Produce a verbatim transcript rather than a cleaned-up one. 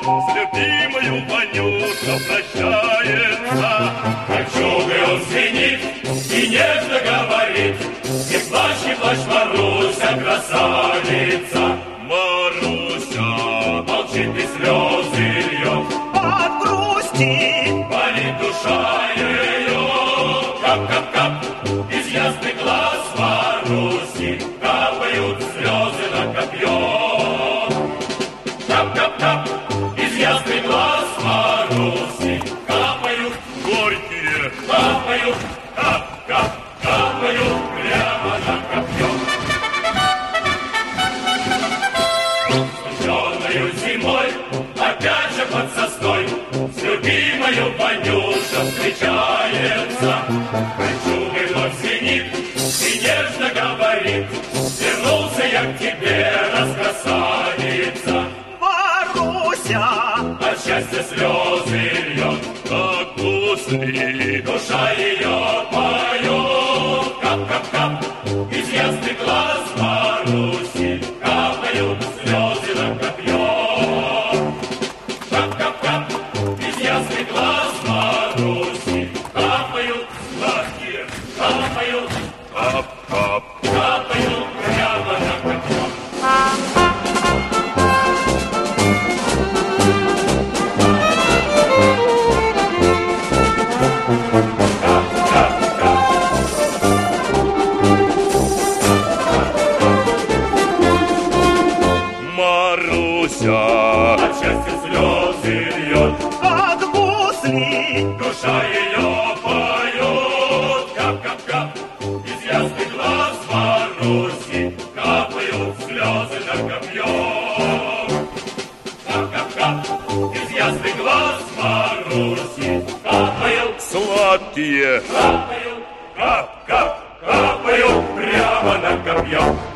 с любимою Ванюша прощается. Кольчугой он звенит и нежно говорит: не плачь, не плачь, Маруся, красавица. Маруся молчит и слезы льет от грусти, болит душа ее. Кап-кап-кап из ясных глаз Маруси капают слезы на копье. Кап-кап-кап из ясных глаз Маруси капают горькие, капают, кап-кап, капают прямо на копье. Спасенною зимой опять же под сосной с любимою Ванюша встречается. Кольчугой вновь звенит и нежно говорит: вернулся я к тебе, раскрасавица. Маруся, От счастья слезы льет, как гусли. душа ее поет. Кап-кап-кап из ясных глаз Маруси капают слезы на копье. Кап-кап-кап из ясных глаз Маруси капают сладкие, капают, Кап-кап. капают прямо на копье. Маруся От счастья слезы льет, от гусли, душа ее поет. Кап-кап-кап из ясных глаз Маруси капают слезы на копье. Кап-кап-кап из ясных глаз Маруси капают, сладкие. капают, кап-кап, капают прямо на копье.